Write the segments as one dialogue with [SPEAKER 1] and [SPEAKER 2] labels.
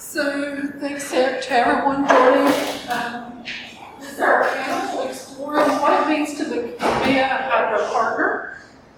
[SPEAKER 1] So thanks to everyone joining this is our panel exploring what it means to be a hydro partner.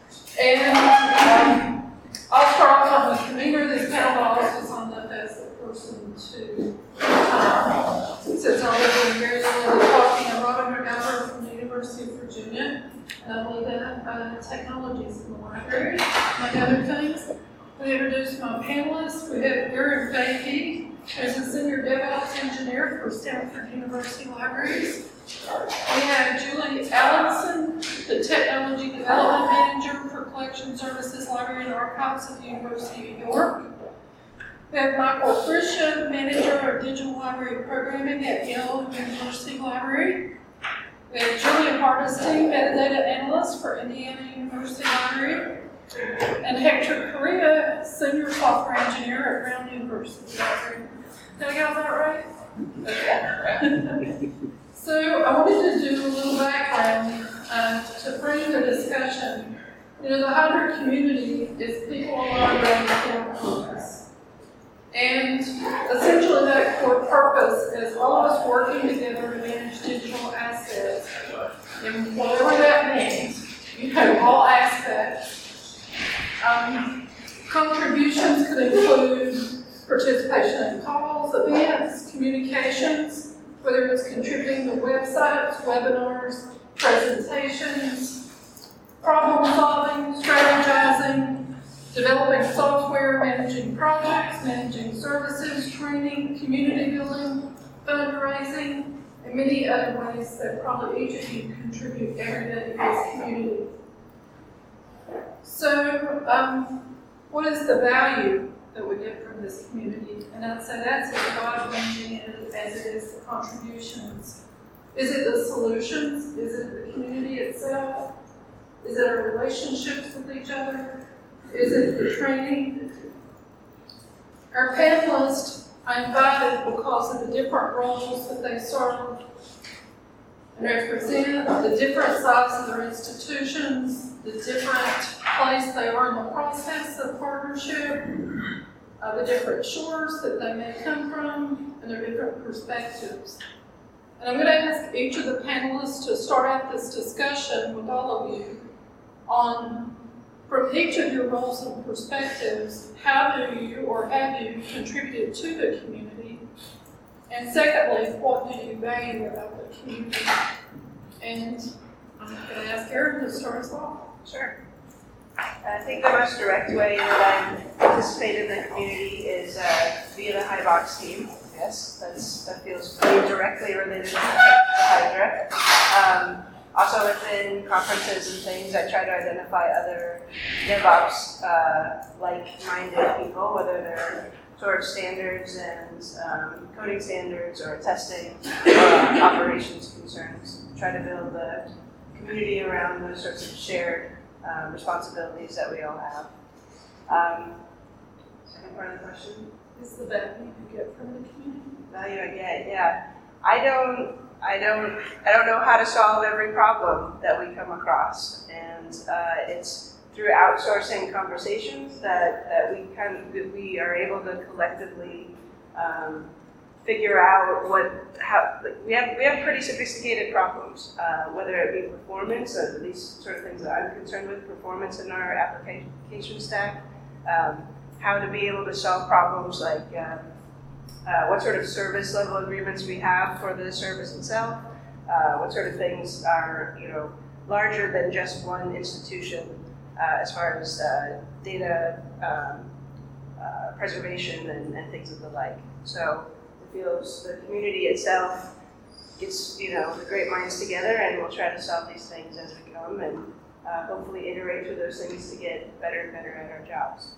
[SPEAKER 1] And I'll start off on the convener of this panel, but also signed up as the person to since it's already very early talking. I'm Robin McGovern from the University of Virginia, and I lead technologies in the library, among other things. We introduce my panelists. We have Aaron Fahey, who's a senior DevOps engineer for Stanford University Libraries. We have Julie Allenson, the technology development manager for Collection Services Library and Archives at the University of New York. We have Michael Friscia, manager of digital library programming at Yale University Library. We have Julie Hardesty, metadata analyst for Indiana University Library. And Hector Correa, senior software engineer at Brown University Library. Did I get all that right? Okay. So I wanted to do a little background to frame the discussion. You know, the hybrid community is people aligned around the core purpose. And essentially that core purpose is all of us working together to manage digital assets. And whatever that means, you know, all aspects. Contributions could include participation in calls, events, communications, whether it's contributing to websites, webinars, presentations, problem solving, strategizing, developing software, managing projects, managing services, training, community building, fundraising, and many other ways that probably each of you contribute every day to this community. So, what is the value that we get from this community? And I'd say that's as wide-ranging as it is the contributions. Is it the solutions? Is it the community itself? Is it our relationships with each other? Is it the training? Our panelists I invited because of the different roles that they serve and represent, the different sizes of their institutions, the different place they are in the process of partnership, the different shores that they may come from, and their different perspectives. And I'm going to ask each of the panelists to start out this discussion with all of you on, from each of your roles and perspectives, how do you or have you contributed to the community? And secondly, what do you value about the community? And I'm going to ask Aaron to start us off.
[SPEAKER 2] Sure. I think the most direct way that I've participated in the community is via the HiBox team. Yes, that feels pretty directly related to Hydra. Also within conferences and things, I try to identify other DevOps like-minded people, whether they're towards standards and coding standards or testing or operations concerns. Try to build a community around those sorts of shared responsibilities that we all have. Second part of the question?
[SPEAKER 1] Is the value you get from the community?
[SPEAKER 2] Value I get, yeah. I don't know how to solve every problem that we come across, and it's through outsourcing conversations that we are able to collectively figure out we have pretty sophisticated problems, whether it be performance, or these sort of things that I'm concerned with, performance in our application stack, how to be able to solve problems like what sort of service level agreements we have for the service itself, what sort of things are larger than just one institution as far as data preservation and things of the like. So feels the community itself gets the great minds together, and we'll try to solve these things as we come, and hopefully iterate through those things to get better and better at our jobs.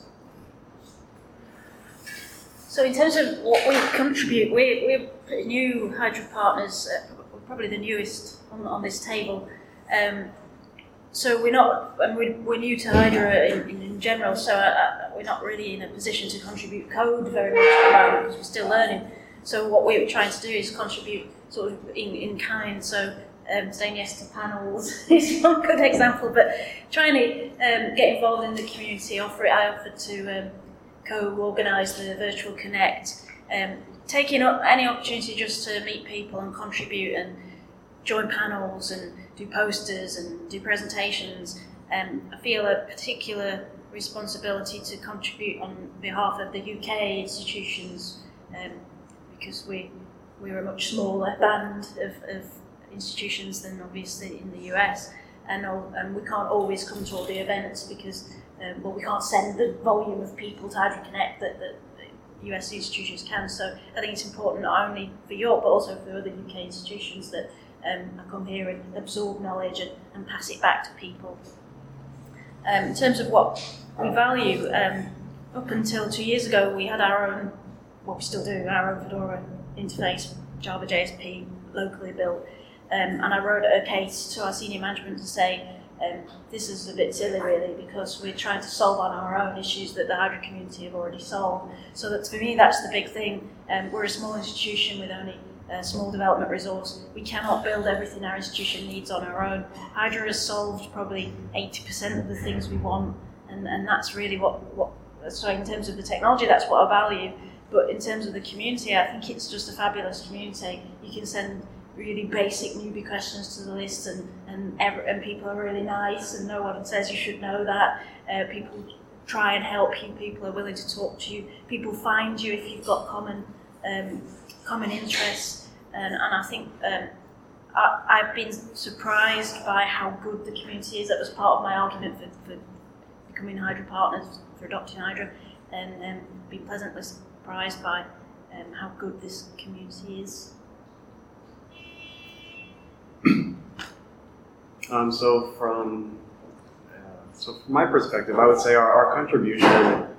[SPEAKER 3] So in terms of what we contribute, we're pretty new Hydra partners, probably the newest on this table. So we're new to Hydra in general, so we're not really in a position to contribute code very much at the moment because we're still learning. So what we're trying to do is contribute sort of in kind. So saying yes to panels is one good example, but trying to get involved in the community. I offered to co-organise the Virtual Connect taking up any opportunity just to meet people and contribute and join panels and do posters and do presentations. I feel a particular responsibility to contribute on behalf of the UK institutions, because we're a much smaller band of institutions than obviously in the US, and we can't always come to all the events because we can't send the volume of people to HydroConnect that US institutions can. So I think it's important not only for York but also for other UK institutions that come here and absorb knowledge and pass it back to people. In terms of what we value, up until 2 years ago we had our own, we still do, our own Fedora interface, Java JSP, locally built. And I wrote a case to our senior management to say, this is a bit silly really, because we're trying to solve on our own issues that the Hydro community have already solved. So that for me that's the big thing. We're a small institution with only a small development resource. We cannot build everything our institution needs on our own. Hydro has solved probably 80% of the things we want, and that's really what so in terms of the technology, that's what I value. But in terms of the community, I think it's just a fabulous community. You can send really basic newbie questions to the list, and people are really nice, and no one says you should know that. People try and help you. People are willing to talk to you. People find you if you've got common interests, and I think I've been surprised by how good the community is. That was part of my argument for becoming Hydro partners, for adopting Hydro, and been pleasantly surprised by how good this community is.
[SPEAKER 4] So from my perspective, I would say our contribution, let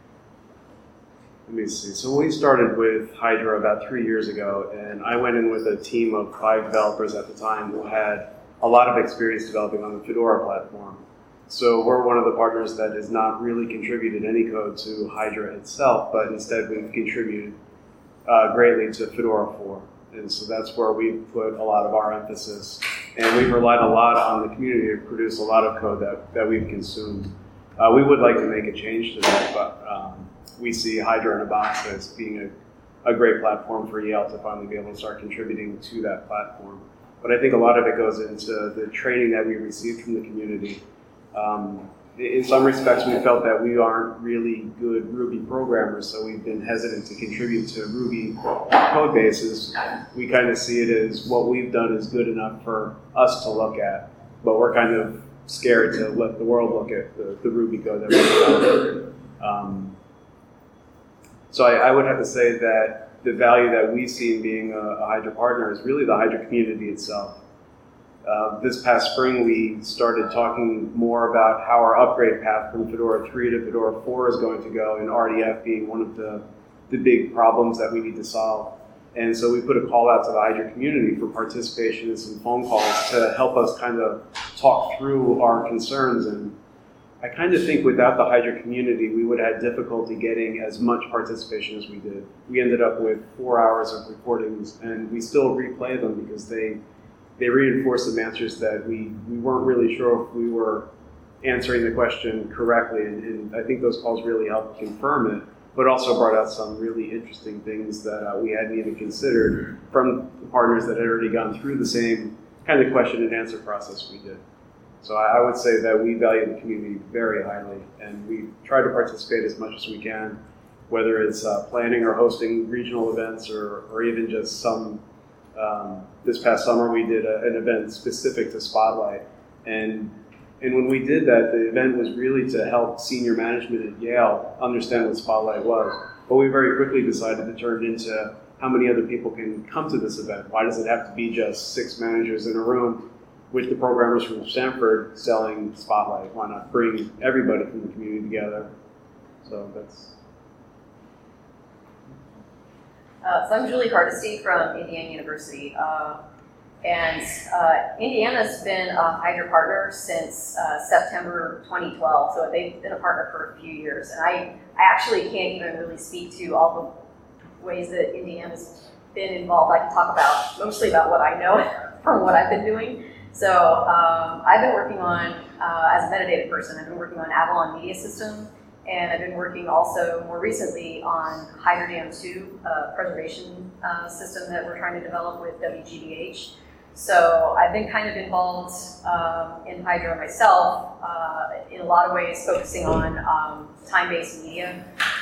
[SPEAKER 4] me see. So we started with Hydro about 3 years ago, and I went in with a team of 5 developers at the time who had a lot of experience developing on the Fedora platform. So we're one of the partners that has not really contributed any code to Hydro itself, but instead we've contributed greatly to Fedora 4. And so that's where we've put a lot of our emphasis. And we've relied a lot on the community to produce a lot of code that we've consumed. We would like to make a change to that, but we see Hydro in a Box as being a great platform for Yale to finally be able to start contributing to that platform. But I think a lot of it goes into the training that we received from the community. In some respects, we felt that we aren't really good Ruby programmers, so we've been hesitant to contribute to Ruby code bases. We kind of see it as what we've done is good enough for us to look at, but we're kind of scared to let the world look at the Ruby code that we've developed. So I would have to say that the value that we see in being a Hydro partner is really the Hydro community itself. This past spring, we started talking more about how our upgrade path from Fedora 3 to Fedora 4 is going to go, and RDF being one of the big problems that we need to solve. And so we put a call out to the Hydro community for participation in some phone calls to help us kind of talk through our concerns. And I kind of think without the Hydro community, we would have had difficulty getting as much participation as we did. We ended up with 4 hours of recordings, and we still replay them because they reinforce some answers that we weren't really sure if we were answering the question correctly, and I think those calls really helped confirm it, but also brought out some really interesting things that we hadn't even considered from the partners that had already gone through the same kind of question and answer process we did. So I would say that we value the community very highly, and we try to participate as much as we can, whether it's planning or hosting regional events or even just some. This past summer we did an event specific to Spotlight, and when we did that, the event was really to help senior management at Yale understand what Spotlight was. But we very quickly decided to turn it into how many other people can come to this event. Why does it have to be just 6 managers in a room with the programmers from Stanford selling Spotlight? Why not bring everybody from the community together? So that's...
[SPEAKER 5] So I'm Julie Hardesty from Indiana University, and Indiana's been a Hydro partner since September 2012, so they've been a partner for a few years, and I actually can't even really speak to all the ways that Indiana's been involved. I can talk mostly about what I know from what I've been doing. So I've been working on, as a metadata person, I've been working on Avalon Media System, And I've been working also more recently on Hydro Dam 2, preservation system that we're trying to develop with WGBH. So I've been kind of involved in hydro myself in a lot of ways, focusing on time-based media.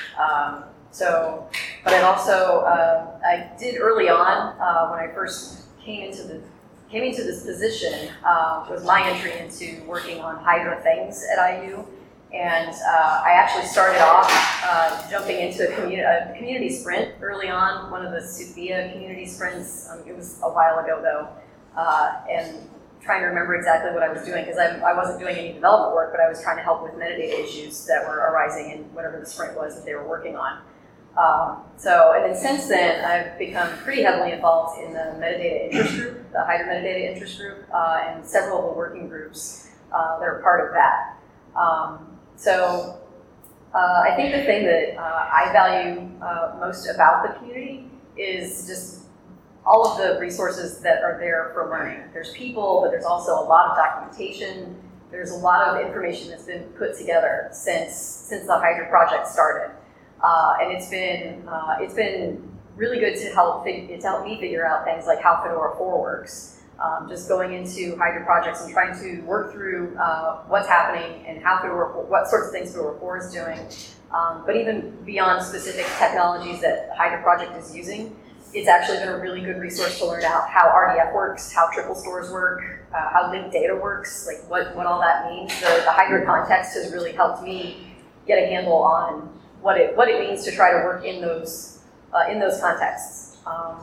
[SPEAKER 5] But I've also, I did early on when I first came into this position, was my entry into working on hydro things at IU. And I actually started off jumping into a community sprint early on, one of the Sophia community sprints. It was a while ago though, and trying to remember exactly what I was doing, because I wasn't doing any development work, but I was trying to help with metadata issues that were arising in whatever the sprint was that they were working on. And then since then, I've become pretty heavily involved in the metadata interest group, the hydro metadata interest group, and several of the working groups that are part of that. I think the thing that I value most about the community is just all of the resources that are there for learning. There's people, but there's also a lot of documentation. There's a lot of information that's been put together since the Hydro project started. And it's been really good to help me figure out things like how Fedora 4 works. Just going into Hydro projects and trying to work through what's happening and how what sorts of things Fedora 4 is doing. But even beyond specific technologies that Hydro project is using, it's actually been a really good resource to learn out how RDF works, how triple stores work, how linked data works, like what all that means. The Hydro context has really helped me get a handle on what it means to try to work in those contexts.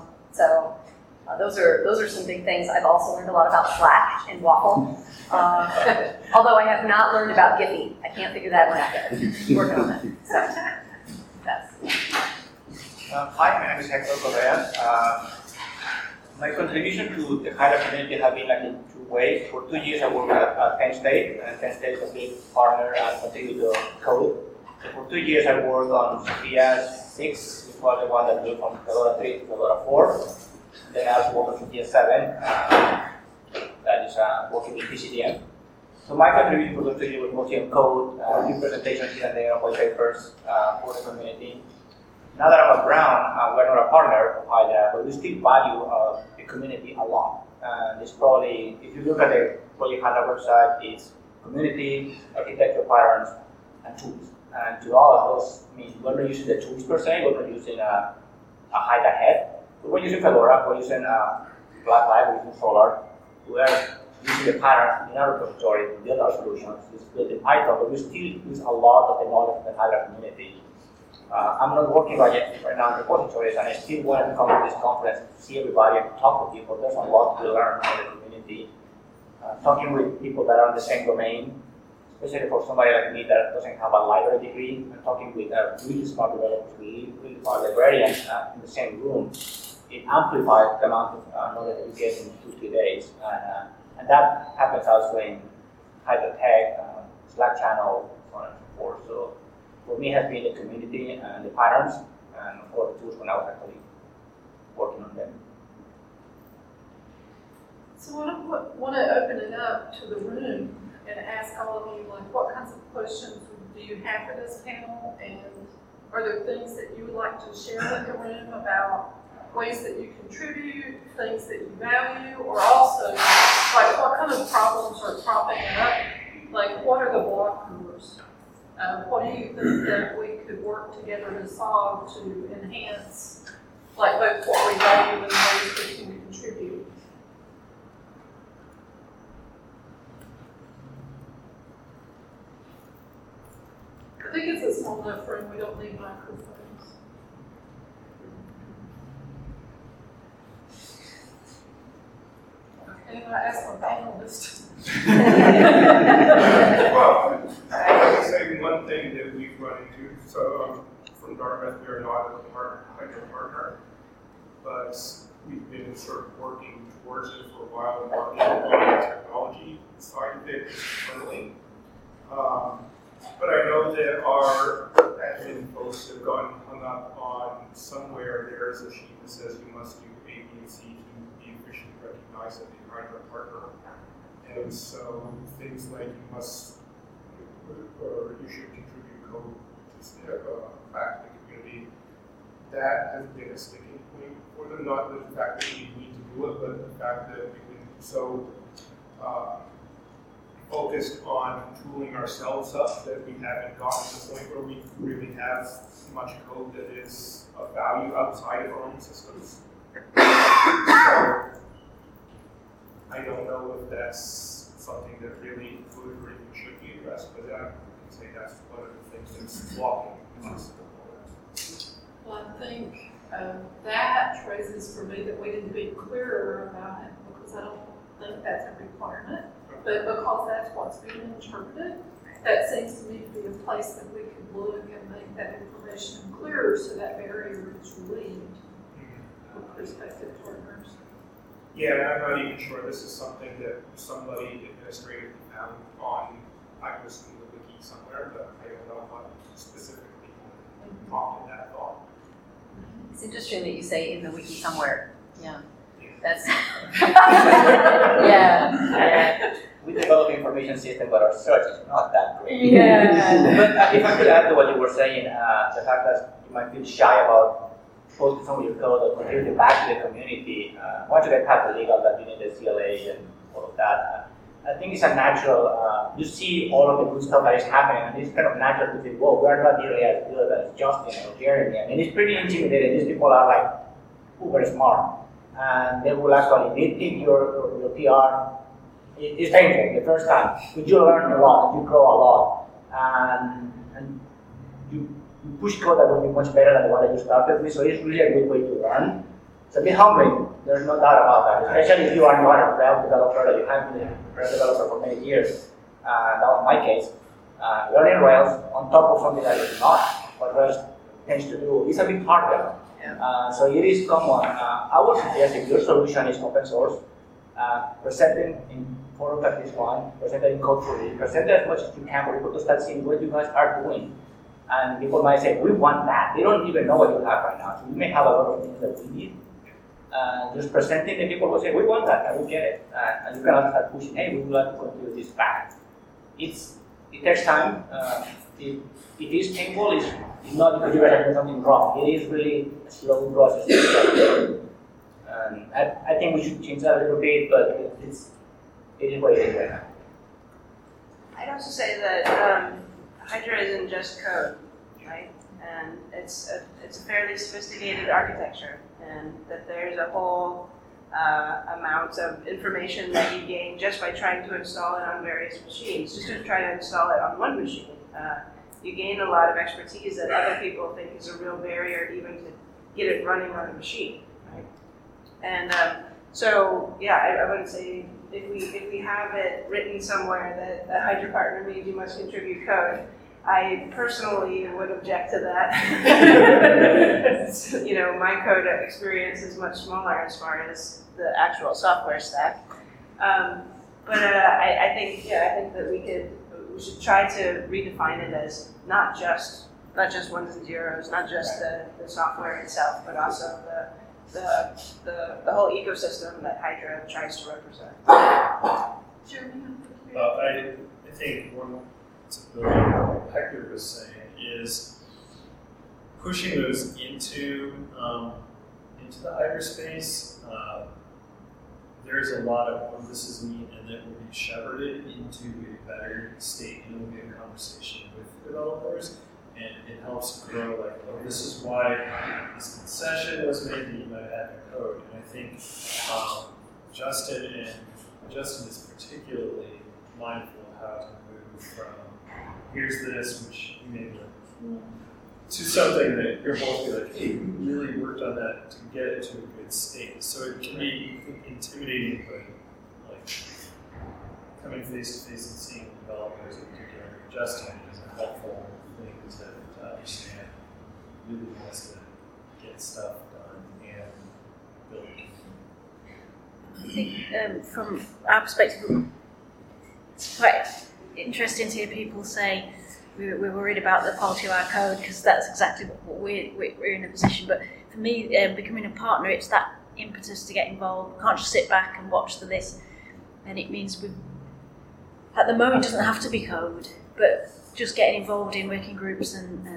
[SPEAKER 5] Those are some big things. I've also learned a lot about Slack and Waffle. Although I have not learned about Giphy. I can't figure that one out yet. Working on it. So that's.
[SPEAKER 6] Hi, my name is Hector Correa. My contribution to the Hydro community has been in two ways. For 2 years I worked at Penn State, and Penn State is a big partner and contributor to code. So for 2 years I worked on Sophia 6, which was the one that moved from Fedora 3 to Fedora 4. Then I also worked on Sophia 7, that is working with PCDM. So my contribution for those 2 years was mostly on code, a few presentations here and there on white papers for the community. Now that I'm at Brown, we're not a partner of Hydra, but we still value the community a lot. And it's probably, if you look at the Project Hydra website, it's community, architecture patterns, and tools. And to us, those mean we're not using the tools per se, we're not using a Hydra head. We're using Fedora, we're using Blacklight, we're using Solar. We're using the patterns in our repository to build our solutions. It's built in Python, but we still use a lot of the knowledge of the Hydra community. I'm not working right now in repositories, and I still want to come to this conference to see everybody and talk with people. There's a lot to learn from the community. Talking with people that are in the same domain, especially for somebody like me that doesn't have a library degree, and talking with really smart developers, really smart librarians in the same room, it amplifies the amount of knowledge that you get in 2-3 days. And that happens also in Hydra Tech, Slack channel, so on and so forth. So for me, it has been the community and the patterns, and of course the tools when I was actually working on them.
[SPEAKER 1] So I want to open it up to the room and ask all of you, what kinds of questions do you have for this panel, and are there things that you would like to share with the room about ways that you contribute, things that you value, or also, what kind of problems are cropping up? What are the blockers? What do you think that we could work together to solve to enhance, both what we value and ways we can contribute? I think it's a small enough room, we don't need microphones. Okay, I ask my panelists.
[SPEAKER 7] Well, I would say one thing that we've run into, so from Dartmouth, we're not a Hydra partner, but we've been sort of working towards it for a while and working on the technology side of it internally. But I know that our admin folks have gotten hung up on somewhere there's a sheet that says you must do A, B, and C to be officially recognized as a Hydra partner. And so things like you should contribute code back to the community, that has been a sticking point for them. Not the fact that we need to do it, but the fact that we've been so focused on tooling ourselves up that we haven't gotten to the point where we really have much code that is of value outside of our own systems. So, I don't know if that's something that really could or even should be addressed, but I can say that's one of the things that's blocking us.
[SPEAKER 1] Well, I think that raises for me that we need to be clearer about it, because I don't think that's a requirement. But because that's what's being interpreted, that seems to me to be a place that we could look and make that information clearer so that barrier is relieved for prospective partners.
[SPEAKER 7] Yeah, and I'm not even sure this is something that somebody administratively found on, I was in the wiki somewhere, but I don't know what specifically prompted that thought.
[SPEAKER 5] It's interesting that you say in the wiki somewhere. Yeah. That's yeah.
[SPEAKER 6] We develop information system, but our search is not that great.
[SPEAKER 5] Yeah.
[SPEAKER 6] But if I could add to what you were saying, the fact that you might feel shy about posting some of your code or contributing back to the community, once you get past the legal that you need the CLA and all of that, I think it's a natural, you see all of the good stuff that is happening, and it's kind of natural to think, whoa, we're not nearly as good as Justin or Jeremy. I mean, it's pretty intimidating. These people are like uber smart, and they will actually nitpick your PR. It's painful the first time, but you learn a lot, you grow a lot, and you push code that will be much better than the one that you started with, so it's really a good way to learn. It's a bit humbling, there's no doubt about that, especially if you are not a Rails developer, that you have been a Rails developer for many years. That was my case. Learning Rails on top of something that is not what Rails tends to do is a bit harder. Yeah. So it is common. I would suggest if your solution is open source, present it in forums like this one, present it in Code4Release, present it as much as you can for people to start seeing what you guys are doing. And people might say, we want that. They don't even know what you have right now. So we may have a lot of things that we need. Just presenting, the people will say, we want that, and we get it. And you can also start pushing, hey, we would like to continue this path. It takes time. It is painful. It's not because you guys are doing something wrong. It is really a slow process. I think we should change that a little bit, but it is what it is right now.
[SPEAKER 2] I'd also say that Hydra isn't just code, right? And it's a fairly sophisticated architecture, and that there's a whole amount of information that you gain just by trying to install it on various machines. Just to try to install it on one machine, you gain a lot of expertise that other people think is a real barrier even to get it running on a machine, right? And so, yeah, I would say if we have it written somewhere that the Hydra partner means you must contribute code, I personally would object to that. You know, my code experience is much smaller as far as the actual software stack. But I think that we should try to redefine it as not just ones and zeros, not just the software itself, but also the whole ecosystem that Hydra tries to represent.
[SPEAKER 1] Jeremy?
[SPEAKER 8] I think one to build on what Hector was saying is pushing those into the Hydra space. There's a lot of, oh, this is neat, and it will be shepherded into a better state, and it will be a conversation with developers, and it helps grow, like, oh, this is why this concession was made that you might have in code. And I think Justin is particularly mindful of how to move from here's this, which you may like, to something that you're both be like, hey, we really worked on that to get it to a good state. So it can be intimidating, but like coming face to face and seeing developers, in particular, Justin is a helpful thing to understand. Really wants to get stuff done and build.
[SPEAKER 3] I think from our perspective, it's quite interesting to hear people say we're worried about the quality of our code, because that's exactly what we're in a position. But for me, becoming a partner, it's that impetus to get involved. We can't just sit back and watch this. And it means at the moment, it doesn't have to be code, but just getting involved in working groups and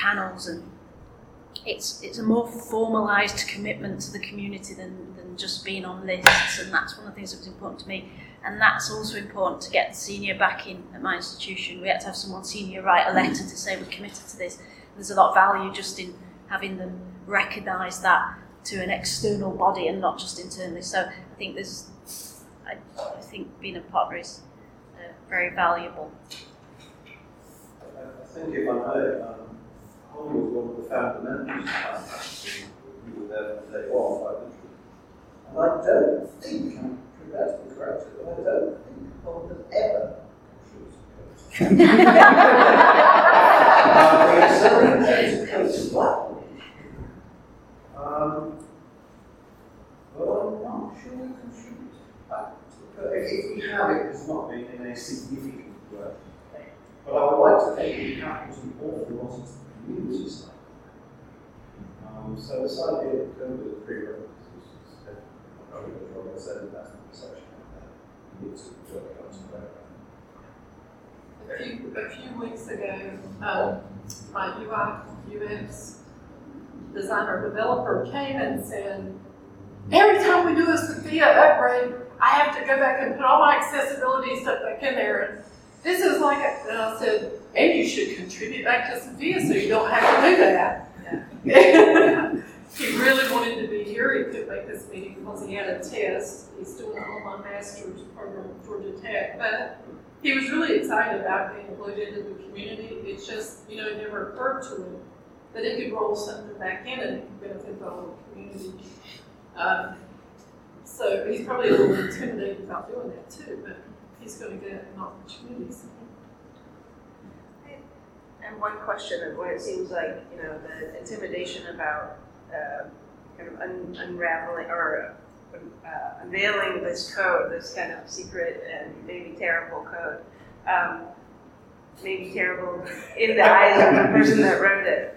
[SPEAKER 3] panels, and it's a more formalised commitment to the community than just being on lists, and that's one of the things that was important to me. And that's also important to get the senior backing at my institution. We had to have someone senior write a letter to say we're committed to this. There's a lot of value just in having them recognise that to an external body and not just internally. So I think I think being a partner is very valuable.
[SPEAKER 9] I think if I may, Holly was one of the fundamentals of you were there from day one, and I don't think, I'm that's correct, but I don't think Holly has ever well, I'm not sure we contribute back to the if we have it, it's not been in a significant way. But I would like to think we have some awful lot of community stuff. So this idea of COVID as prerequisites is definitely what I said, that's the perception that needs to work out some
[SPEAKER 1] A few weeks ago, my UI UX designer developer came and said, every time we do a Sophia upgrade, I have to go back and put all my accessibility stuff back in there. And this is like, and I said, and you should contribute back to Sophia so you don't have to do that. Yeah. He really wanted to be here. He couldn't make this meeting because he had a test. He's doing an online master's program at Georgia Tech. But he was really excited about being included into the community. It's just, it never occurred to him that it could roll something back in and it could benefit the whole community. So he's probably a little intimidated about doing that too, but he's going to get an opportunity.
[SPEAKER 2] And one question of where it seems like, the intimidation about kind of unraveling or unveiling this code, this kind of secret and maybe terrible code, maybe terrible in the eyes of the person that wrote it.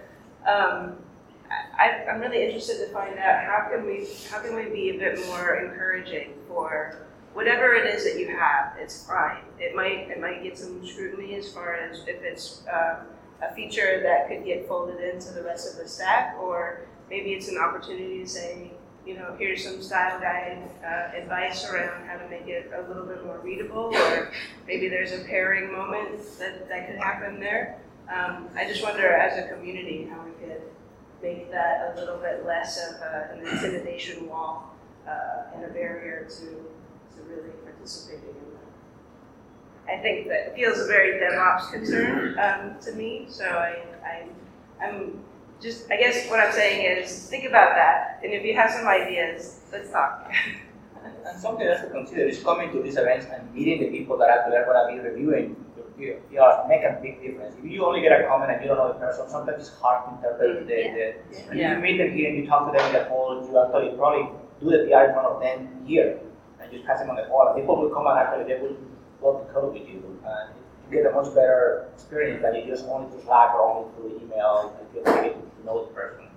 [SPEAKER 2] I'm really interested to find out how can we be a bit more encouraging for whatever it is that you have. It's fine. It might get some scrutiny as far as if it's a feature that could get folded into the rest of the stack, or maybe it's an opportunity to say, here's some style guide advice around how to make it a little bit more readable, or maybe there's a pairing moment that could happen there. I just wonder, as a community, how we could make that a little bit less of an intimidation wall and a barrier to really participating in that. I think that feels a very DevOps concern to me, so I'm just, I guess what I'm saying is, think about that, and if you have some ideas, let's talk.
[SPEAKER 6] And something else to consider is coming to these events and meeting the people that are going to be reviewing your PR make a big difference. If you only get a comment and you don't know the person, sometimes it's hard to interpret and if you meet them here and you talk to them in the hall, you actually probably do the PR in front of them here and just pass them on the hall. And people will come and actually they will go to code with you. And you get a much better experience than you just only through Slack or only through email and you get to know the person.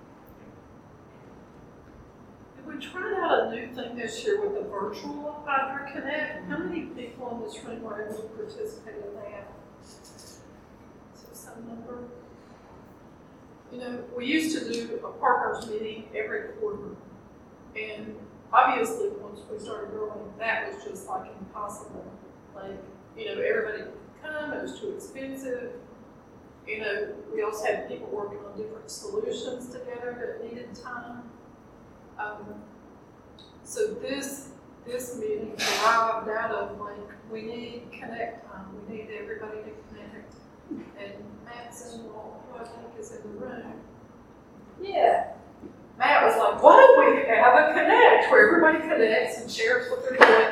[SPEAKER 1] We tried out a new thing this year with the virtual Hydra Connect. How many people in this room were able to participate in that? So some number. We used to do a partners meeting every quarter, and obviously once we started growing, that was just like impossible. Like, everybody could come, it was too expensive. We also had people working on different solutions together that needed time. So this meeting arrived out of we need connect time. We need everybody to connect. And Matt Zinwald, who I think is in the room. Yeah. Matt was like, why don't we have a connect where everybody connects and shares what they're doing?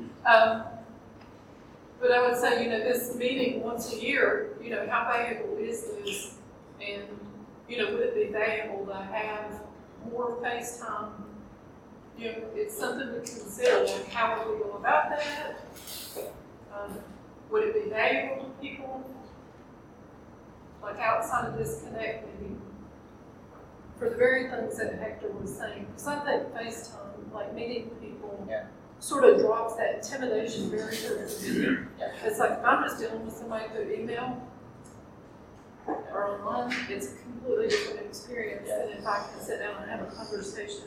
[SPEAKER 1] But I would say, this meeting once a year, how valuable is this? And, would it be valuable to have more FaceTime? It's something to consider. How would we go about that? Would it be valuable to people? Outside of this connect, maybe for the very things that Hector was saying. Because I think FaceTime, meeting people, sort of drops that intimidation barrier. It's like if I'm just dealing with somebody through email, or online, it's a completely different experience than if I can sit down and have a conversation.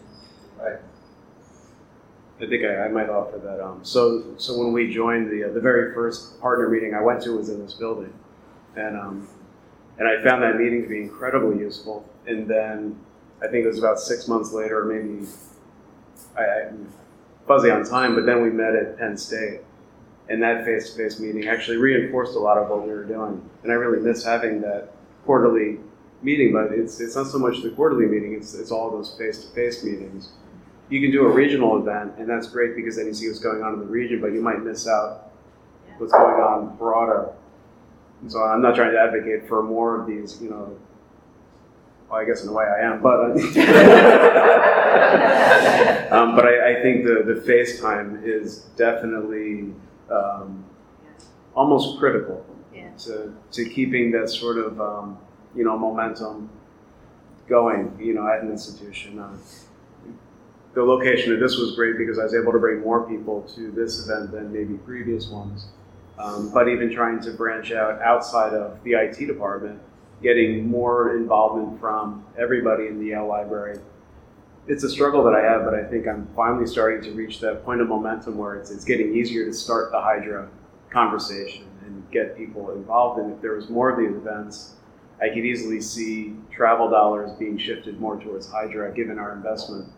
[SPEAKER 4] I think I might offer that. So when we joined the very first partner meeting I went to was in this building, and I found that meeting to be incredibly useful. And then I think it was about 6 months later, or maybe I'm fuzzy on time, but then we met at Penn State, and that face-to-face meeting actually reinforced a lot of what we were doing. And I really miss having that quarterly meeting, but it's not so much the quarterly meeting; it's all those face-to-face meetings. You can do a regional event, and that's great because then you see what's going on in the region, but you might miss out what's going on broader. And so I'm not trying to advocate for more of these, well, I guess in a way I am, but but I think the FaceTime is definitely almost critical to keeping that sort of momentum going, at an institution. The location of this was great because I was able to bring more people to this event than maybe previous ones. But even trying to branch out outside of the IT department, getting more involvement from everybody in the Yale Library. It's a struggle that I have, but I think I'm finally starting to reach that point of momentum where it's getting easier to start the Hydra conversation and get people involved. And if there was more of these events, I could easily see travel dollars being shifted more towards Hydra given our investment.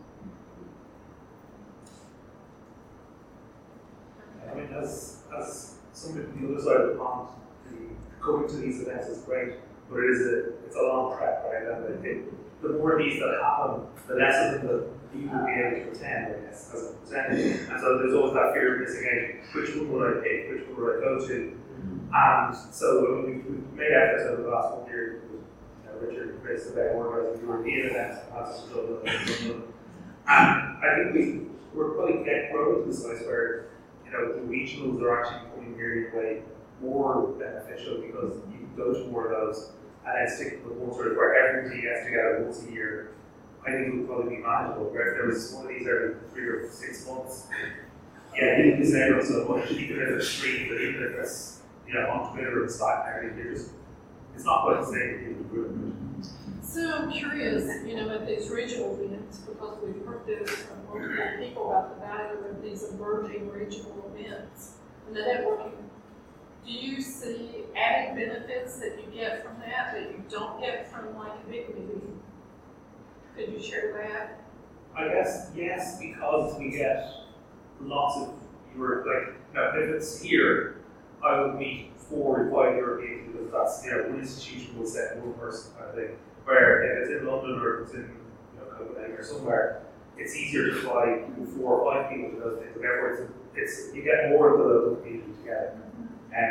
[SPEAKER 10] I mean, as somebody from the other side of the pond, coming to these events is great, but it's a long trek, right? And I think the more of these that happen, the less of them that you will be able to attend, I guess, as a presenter. And so there's always that fear of missing out. Which one will I pick? Which one will I go to? And so we've made efforts over the last 1 year. Richard and Chris about organising European events, as Dublin and London. And I think we're probably growing to the size where the regionals are actually becoming really way more beneficial because you can go to more of those and then stick with one sort of where everybody gets together once a year. I think it would probably be manageable. Where if there was one of these every 3 or 6 months, you can disable so much, even if it's free, but even if it's on Twitter and Slack and everything, it's not quite the same as people do.
[SPEAKER 1] So I'm curious, at these regional events, because we've heard this from multiple people about the value of these emerging regional events and the networking. Do you see added benefits that you get from that you don't get from like a big meeting? Could you share that?
[SPEAKER 10] I guess yes, because we get lots of if it's here, I would meet 4 or 5 Europeans because that's one institution will set one person kind of thing. Where if it's in London or if it's in Copenhagen or somewhere, it's easier to fly 4 or 5 people to those things. And therefore, it's you get more of the local community together. And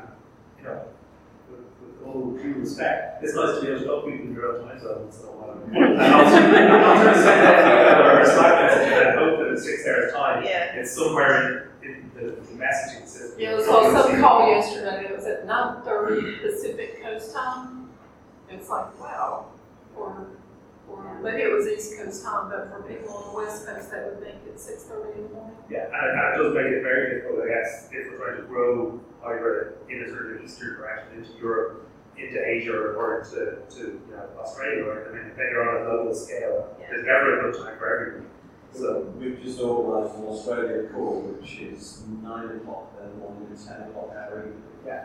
[SPEAKER 10] with all due respect, it's nice to be able to talk to people in your own time zone and so on. And also, I'm not trying to say that or Slack message and hope that it's 6 hours time.
[SPEAKER 2] Yeah.
[SPEAKER 10] It's somewhere in the messaging system.
[SPEAKER 1] Yeah, I saw some call yesterday. It was at 9:30 Pacific Coast time. It's like, wow. Or maybe it was East Coast time, but for people on the West Coast, they would think it's 6:30 in the morning.
[SPEAKER 10] Yeah, and it does make it very difficult, I guess, if we're trying to grow either in a sort of eastern direction into Europe, into Asia, or to Australia, or depending on a global scale. There's never enough time for everyone.
[SPEAKER 9] So we've just organised an Australia call, which is 9 o'clock their morning and 10 o'clock our evening.
[SPEAKER 10] Yeah.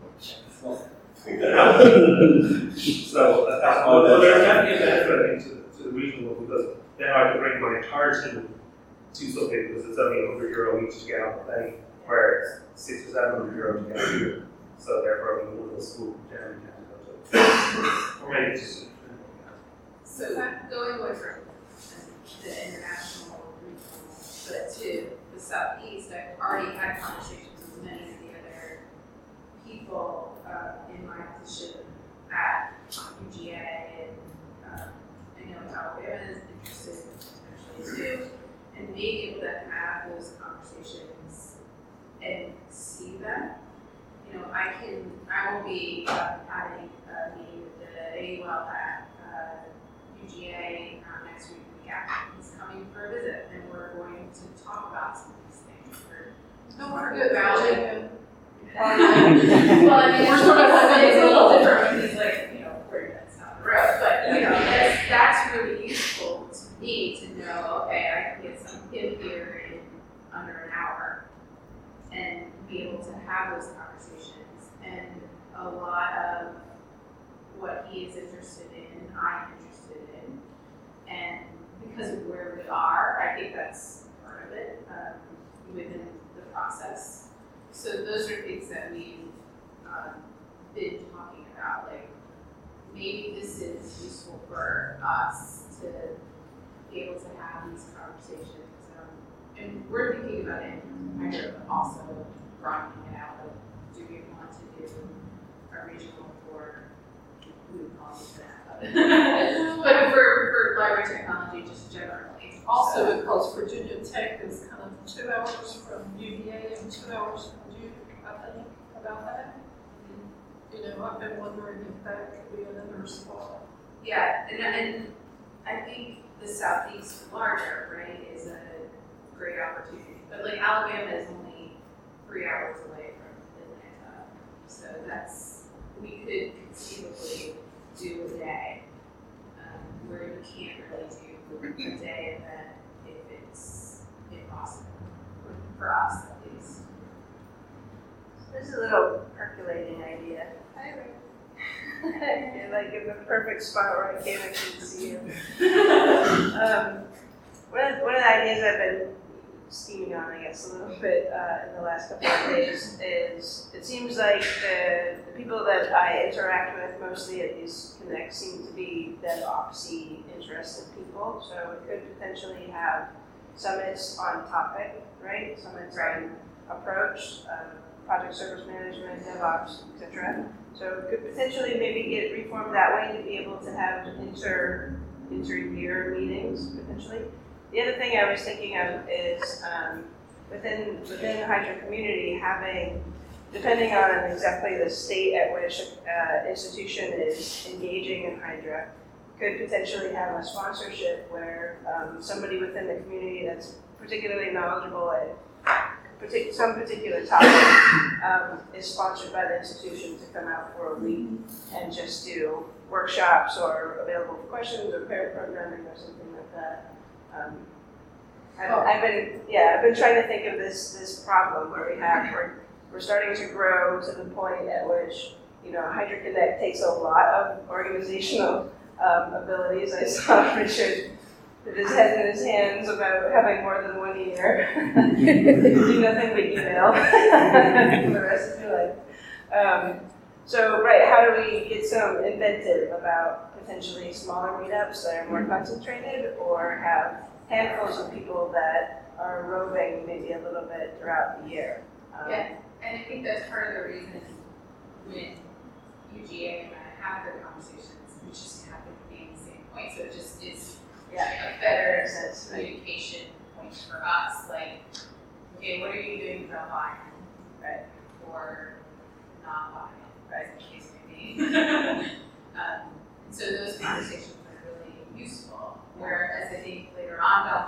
[SPEAKER 9] So
[SPEAKER 10] there's definitely a benefit to the regional one because then I can bring my entire team to something because it's only €100 each to get on the plane, where it's €600 or €700 to get here. So therefore, I mean, one of the school generally can't go to. Or maybe it's just.
[SPEAKER 11] So going away from the international regional, but to the southeast, I've already had conversations with many of the other people in my position at UGA, and I know Alabama is interested potentially too, and being able to have those conversations and see them. I will be having a meeting with the AWL at UGA next week. He's coming for a visit, and we're going to talk about some of these things.
[SPEAKER 1] Don't forget about it.
[SPEAKER 11] Well, I mean,
[SPEAKER 1] We're sort of
[SPEAKER 11] it's a little different when he's like me to know, okay, I can get some him here in under an hour and be able to have those conversations. And a lot of what he is interested in, I'm interested in. And because of where we are, I think that's part of it within the process. So those are things that we've been talking about, like maybe this is useful for us to be able to have these conversations. And we're thinking about it in hydro, but also broadening it out. Like, do we want to do a regional for, we would call it that, but for library technology just generally.
[SPEAKER 1] Also, because Virginia Tech is kind of 2 hours from UVA and 2 hours from Duke, I think, about that. You know, I've been wondering if that could be another spot.
[SPEAKER 11] Yeah, and I think the Southeast larger, right, is a great opportunity. But like Alabama is only 3 hours away from Atlanta. So we could conceivably do a day where you can't really do a day event if it's impossible, for us at least.
[SPEAKER 2] There's a little percolating idea. You're like in the perfect spot where I can't actually see you. One of the ideas I've been steaming on, I guess, a little bit in the last couple of days is it seems like the people that I interact with mostly at these connects seem to be DevOps-y interested people. So it could potentially have summits on topic, right? Summits on approach, project service management, DevOps, etc. So it could potentially maybe get reformed that way to be able to have inter-year meetings potentially. The other thing I was thinking of is within the Hydra community having, depending on exactly the state at which institution is engaging in Hydra, could potentially have a sponsorship where somebody within the community that's particularly knowledgeable at some particular topic is sponsored by the institution to come out for a week and just do workshops or available for questions or pair programming or something like that. I've been trying to think of this problem where we're starting to grow to the point at which, you know, Hydra Connect takes a lot of organizational abilities. I saw Richard with his head in his hands about having more than 1 year, do nothing but email for the rest of your life. So, right, how do we get some inventive about potentially smaller meetups that are more concentrated or have handfuls of people that are roving maybe a little bit throughout the year?
[SPEAKER 11] Yeah, and I think that's part of the reason when UGA and I have the conversations, we just happen to be in the same point. So it just is a better communication point for us. Like, okay, what are you doing for buying, right? Or not buying, right? In case maybe. So those conversations are really useful. Whereas I think later on down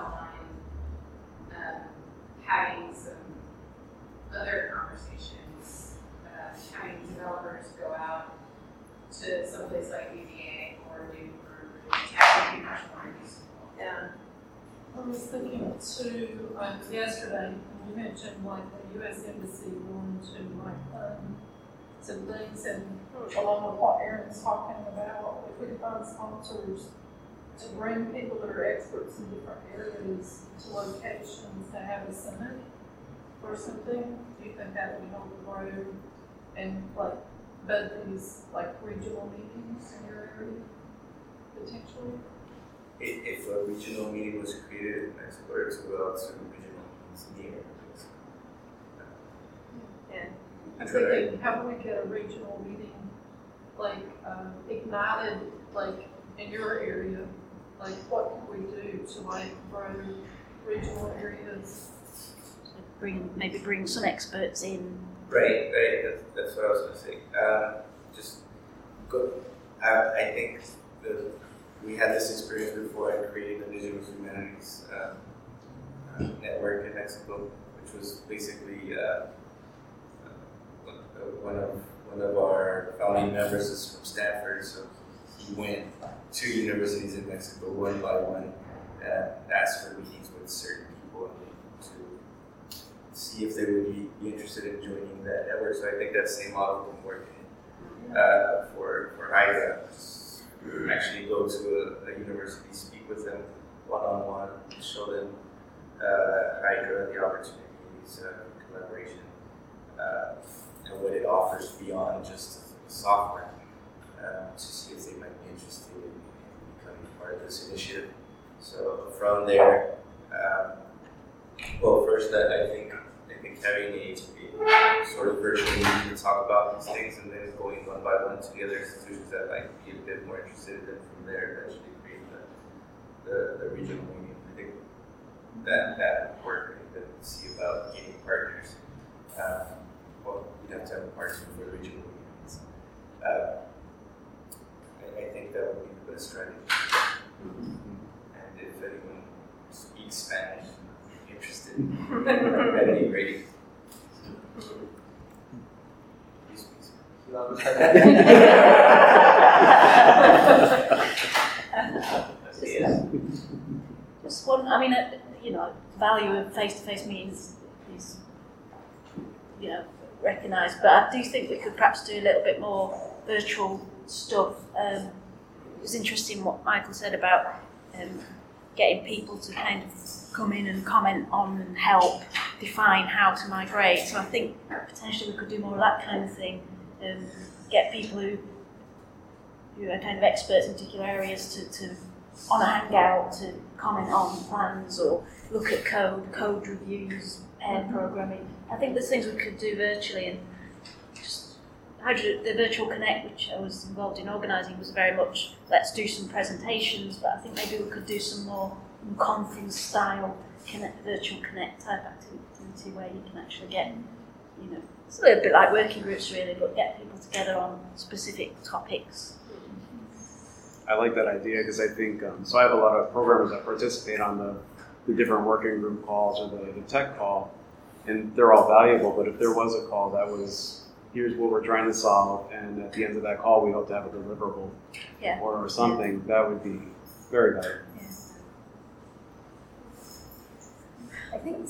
[SPEAKER 11] the line, having some other conversations, having developers go out to someplace like UVA or Duke or Tech would be much more useful.
[SPEAKER 2] Yeah.
[SPEAKER 1] I was thinking too, yesterday, you mentioned like the U.S. Embassy wanting to like some things, and along with what Aaron's talking about, if we could find sponsors to bring people that are experts in different areas to locations to have a summit or something, do you think that would help grow and like bed these like regional meetings in your area potentially?
[SPEAKER 12] If a regional meeting was created in Mexico, to go out to regional meetings near Mexico.
[SPEAKER 2] Yeah.
[SPEAKER 1] I'm thinking, how do we get a regional meeting like ignited like in your area? Like what can we do to like grow regional areas?
[SPEAKER 3] Maybe bring some experts in.
[SPEAKER 12] Right. That's what I was going to say. Just go. I think we had this experience before in creating the Digital Humanities network in Mexico, which was basically one of our founding members is from Stanford, so he went to universities in Mexico one by one ask for meetings with certain people to see if they would be interested in joining that network. So I think that same model can work for Hydra. Actually go to a university, speak with them one-on-one, show them Hydra, the opportunities, collaboration, and what it offers beyond just software, to see if they might be interested in becoming part of this initiative. So from there, well, first I think having a sort of virtual meeting to talk about these things, and then going one by one to the other institutions that might be a bit more interested, and from there eventually create the regional meeting. I think that would work, and then see about getting partners. Well, you'd have to have a partner for the regional meetings. I think that would be the best strategy. And if anyone speaks Spanish, would be interested at any rate.
[SPEAKER 3] Just one, I mean, the value of face-to-face meetings is, recognised, but I do think we could perhaps do a little bit more virtual stuff. It was interesting what Michael said about getting people to kind of come in and comment on and help define how to migrate. So I think potentially we could do more of that kind of thing. Get people who are kind of experts in particular areas to on a hangout to comment on plans or look at code reviews, pair programming. I think there's things we could do virtually, and just the Virtual Connect, which I was involved in organising, was very much let's do some presentations, but I think maybe we could do some more conference style Virtual Connect type activity where you can actually get, it's a little bit like working groups really, but get people together on specific topics.
[SPEAKER 4] I like that idea because I think, so I have a lot of programmers that participate on the different working group calls or the tech call, and they're all valuable, but if there was a call that was, here's what we're trying to solve, and at the end of that call we hope to have a deliverable or something, that would be very valuable.
[SPEAKER 11] I think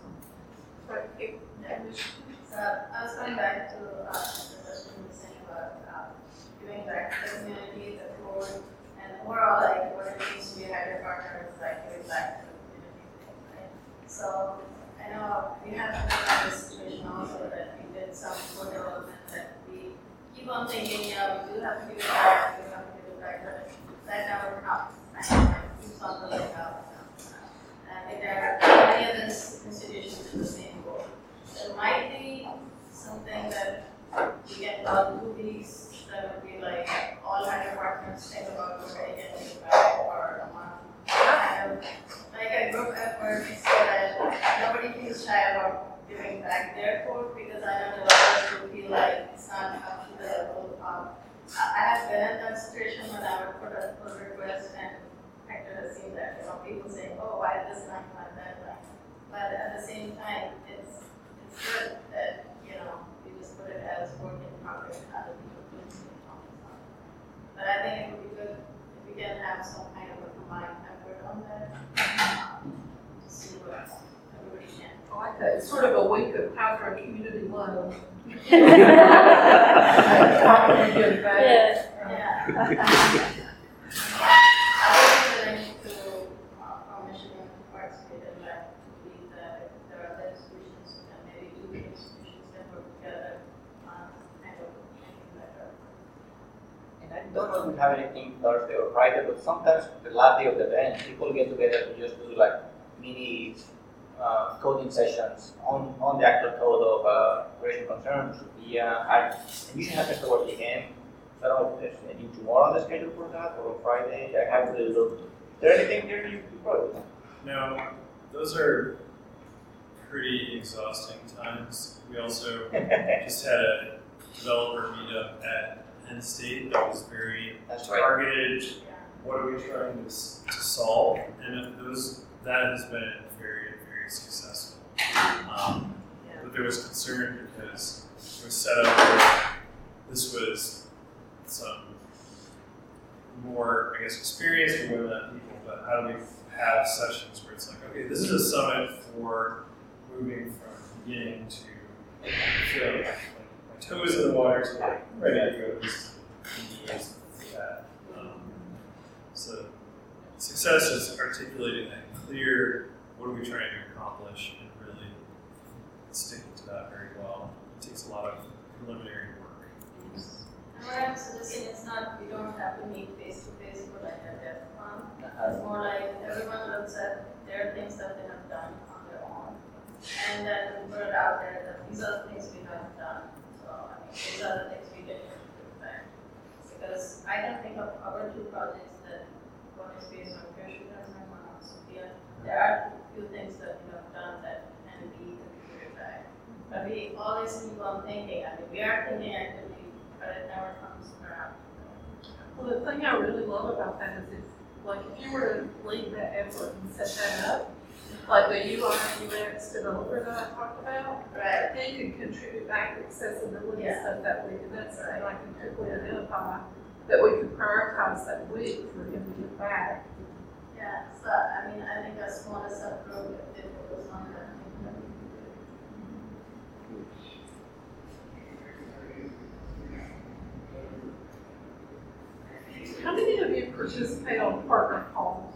[SPEAKER 11] so I was going back to the question you were saying about giving back to the community, the code, and overall, like, what it means to be a Hydra partner is like giving back to the community, right? So I know we have this situation also that we did some code development that we keep on thinking, we do have to give it back, but that never comes. Keeps on the lookout. And I think there are many of these institutions with the same goal. There might be something that we can call movies that would be like all Hydra partners think about what they can give back for a month. Kind of like a group effort so that nobody feels shy about giving back their code, because I know developers who feel like it's not up to the level of. I have been in that situation when I would put a pull request and Hector has seen that, people say, oh, why is this not like that? But at the same time, it's good that, we just put it as work in progress, other people can see it on the side. But I think it would be good if we can have some kind of a combined effort on that, to see what everybody can.
[SPEAKER 1] I like that. It's sort of a week of Hydra community love. Copy and give back.
[SPEAKER 11] Yeah. I was willing to, from Michigan, to participate in that, to believe that there are other institutions and maybe two institutions that work together on kind of making better.
[SPEAKER 6] And I don't know if we have anything Thursday or Friday, but sometimes the last day of the event, people get together to just do like mini coding sessions on the actual code of operation concerns. And usually happens towards the end. I don't know if there's anything tomorrow on the schedule for that, or on Friday. I have to look. Is there anything there you brought?
[SPEAKER 8] No, those are pretty exhausting times. We also just had a developer meetup at Penn State that was very targeted. Right. What are we trying to solve? And that has been very, very successful. But there was concern because it was set up where this was some more, experienced women people, but how do we have sessions where it's like, okay, this is a summit for moving from beginning to feeling like my toes in the water to like ready to go to this years for that. So success is articulating that clear, what are we trying to accomplish, and really sticking to that very well. It takes a lot of preliminary work.
[SPEAKER 13] And what I'm suggesting is not, we don't have to meet face to face for like a dev con. It's more like everyone looks at their things that they have done on their own. And then put it out there that these are the things we have done. So, I mean, these are the things we did to effect. Because I can think of our two projects that one is based on Kirsty and one on Sophia. There are a few things that we have done that can be contributed back. But we always keep on thinking. I mean, we are thinking actively, but it never comes around.
[SPEAKER 1] Well, the thing I really love about that is if you were to lead that effort and set that up, like the UI UX developer that I talked about,
[SPEAKER 13] Right.
[SPEAKER 1] they could contribute back to accessibility stuff that week, and that's something I can quickly identify that we could prioritize that week for him to get back.
[SPEAKER 13] Yeah, so I mean, I think a smaller subgroup, if they focus on that, I think that would be good.
[SPEAKER 1] How many of you participate on partner calls?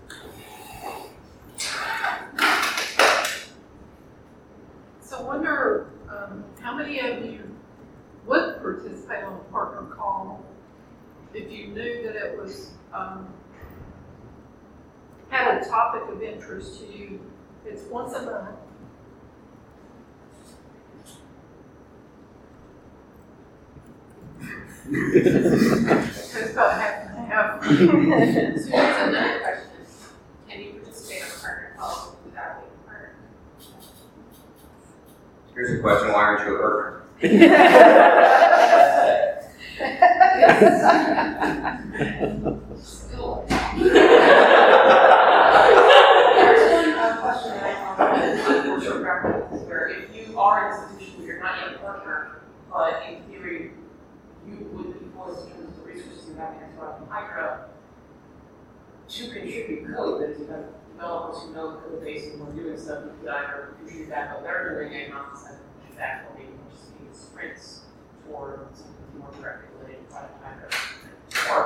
[SPEAKER 1] So I wonder how many of you would participate on a partner call if you knew that it was had a topic of interest to you. It's once a month. It's about half and half.
[SPEAKER 11] So here's another question. Can you participate on a partner call without being a partner?
[SPEAKER 12] Here's a question, why aren't you a partner?
[SPEAKER 11] Still.
[SPEAKER 14] There's one question that I have for short practice where if you are an institution where you're not yet a partner, but in theory you would be forced in terms of the resources you have to from Hydra to contribute code that is developers who know the code base and who are doing stuff who could either contribute back what they're doing and not send back or maybe just be sprints toward something more directly related to product Hydra. Or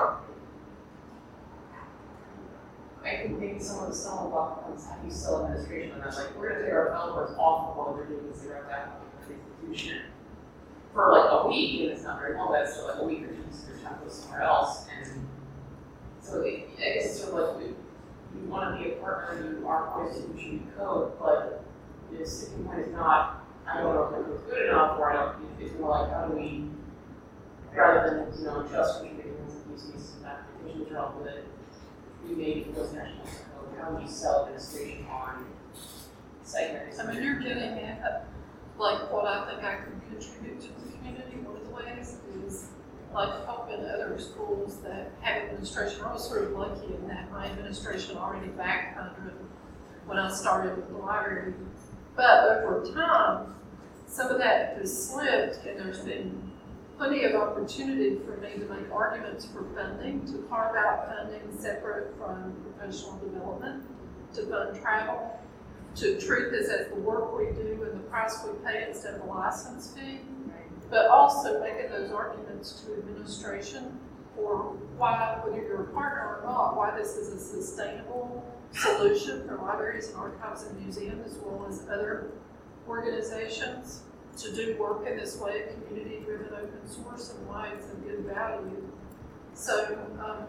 [SPEAKER 14] I think maybe some of the stumbling block becomes how do you sell administration and that's like we're gonna take our developers off of what they're doing as zero down the institution for like a week, and it's not very long, but it's still like a week or two, so your time goes somewhere else. And so I guess it's sort of like you want to be a partner, you are poised to contribute code, but the sticking point is not, I don't know if the code's good enough, or I don't, it's more like how do we, rather than, just reading things and use cases and applications are all good, we maybe post national code, how do we sell administration on segments?
[SPEAKER 1] I mean, you're getting at like what I think I can contribute to the community. One of the ways is like helping other schools that have administration. I was sort of lucky in that my administration already backed 100 when I started with the library. But over time, some of that has slipped, and there's been plenty of opportunity for me to make arguments for funding, to carve out funding separate from professional development, to fund travel, to treat this as the work we do and the price we pay instead of a license fee, but also making those arguments to administration for why, whether you're a partner or not, why this is a sustainable solution for libraries and archives and museums as well as other organizations to do work in this way, community-driven open source, and why it's a good value. So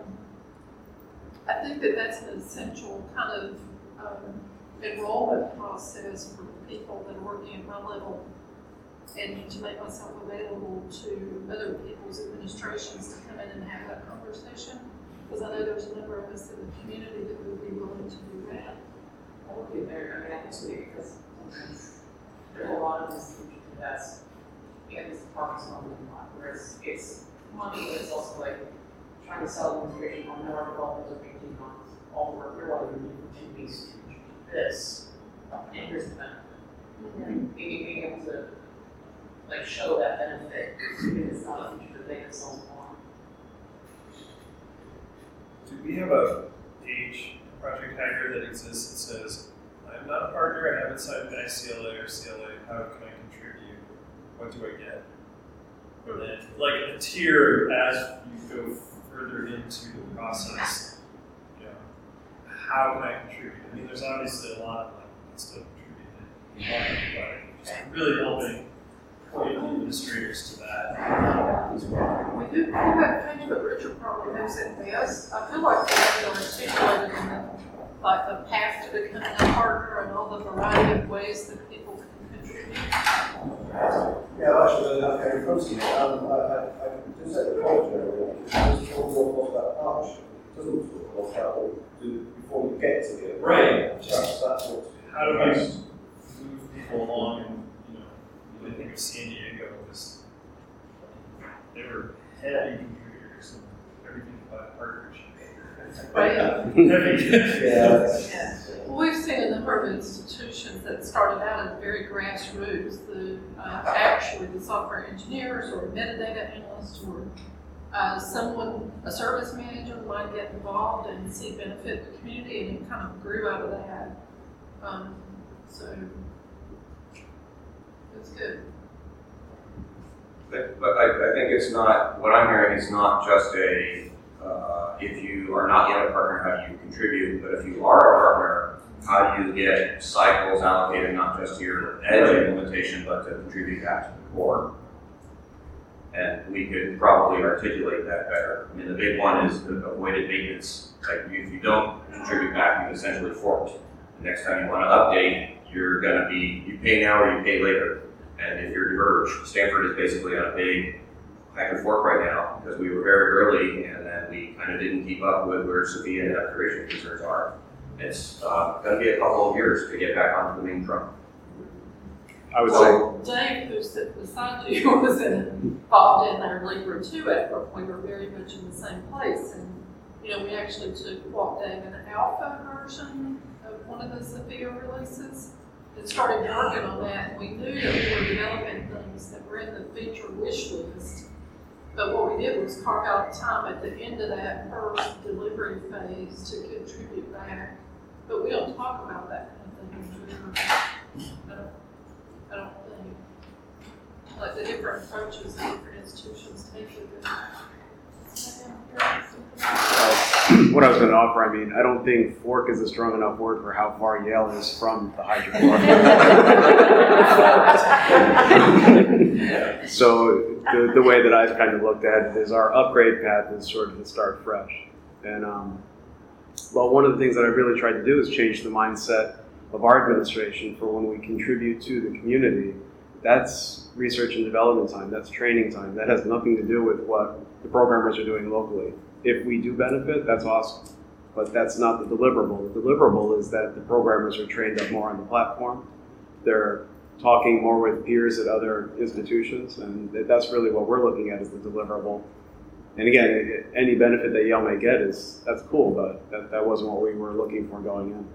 [SPEAKER 1] I think that that's an essential kind of enrollment process for people that are working at my level, and to make myself available to other people's administrations to come in and have that conversation, because I know there's a number of us in the community that would be willing to do that.
[SPEAKER 14] I would be there, I think it's weird because sometimes there's a lot of institutions that's this department's not doing a lot, whereas it's money, but it's also like trying to sell administration on our developers are making on all the work you're wanting to do for 2 weeks to this, and here's the benefit. Being able to like show that benefit, because it's not a feature that they can sell on.
[SPEAKER 8] Do we have a page in Project Hydra that exists that says, I'm not a partner, I haven't signed an ICLA or CLA, how can I contribute? What do I get? And then, like a tier as you go further into the process, you know, how can I contribute? I mean, there's obviously a lot of like stuff contributed, but just really helping point the administrators to that as well.
[SPEAKER 1] We do have kind of a richer probably knows it best. I feel like they have articulated in the path to becoming a partner and all the variety of ways that people can contribute.
[SPEAKER 9] Yeah, actually, I came from it. I just said the point earlier, it doesn't talk about partnership. It doesn't talk about what we do before we get to the other.
[SPEAKER 8] Right.
[SPEAKER 9] That's what.
[SPEAKER 8] How do we move people along? And, you know, I think of San Diego was, they were heavy contributors and everything about partnership.
[SPEAKER 1] Right.
[SPEAKER 8] Yeah.
[SPEAKER 1] Well, we've seen a number of institutions that started out as very grassroots. Actually, the software engineers or metadata analysts or someone, a service manager might get involved and see benefit the community, and it kind of grew out of that. So it's good.
[SPEAKER 15] But I think it's not, what I'm hearing is not just if you are not yet a partner, how do you contribute? But if you are a partner, how do you get cycles allocated not just to your edge implementation, but to contribute back to the core? And we could probably articulate that better. I mean, the big one is the avoided maintenance. Like, if you don't contribute back, you essentially forked. The next time you want to update, you're going to be, you pay now or you pay later. And if you're diverged, Stanford is basically on a big hybrid fork right now because we were very early and then we kind of didn't keep up with where Sophia and integration concerns are. It's going to be a couple of years to get back onto the main drum.
[SPEAKER 4] I would say
[SPEAKER 1] Dave, who sits beside you, was involved in our Libra 2 effort. We were very much in the same place. And, you know, we actually took what, Dave, an alpha version of one of the Sophia releases and started working on that. And we knew that we were developing things that were in the feature wish list. But what we did was carve out time at the end of that first delivery phase to contribute back. But we don't talk about that kind of thing in general. I don't think. Like the different approaches that different institutions take with it.
[SPEAKER 4] what I was going to offer, I mean, I don't think fork is a strong enough word for how far Yale is from the Hydra fork. So the way that I've kind of looked at it is our upgrade path is sort of to start fresh. And well, one of the things that I really tried to do is change the mindset of our administration for when we contribute to the community. That's research and development time, that's training time. That has nothing to do with what the programmers are doing locally. If we do benefit, that's awesome. But that's not the deliverable. The deliverable is that the programmers are trained up more on the platform. They're talking more with peers at other institutions, and that's really what we're looking at as the deliverable. And again, any benefit that Yale may get that's cool, but that wasn't what we were looking for going in.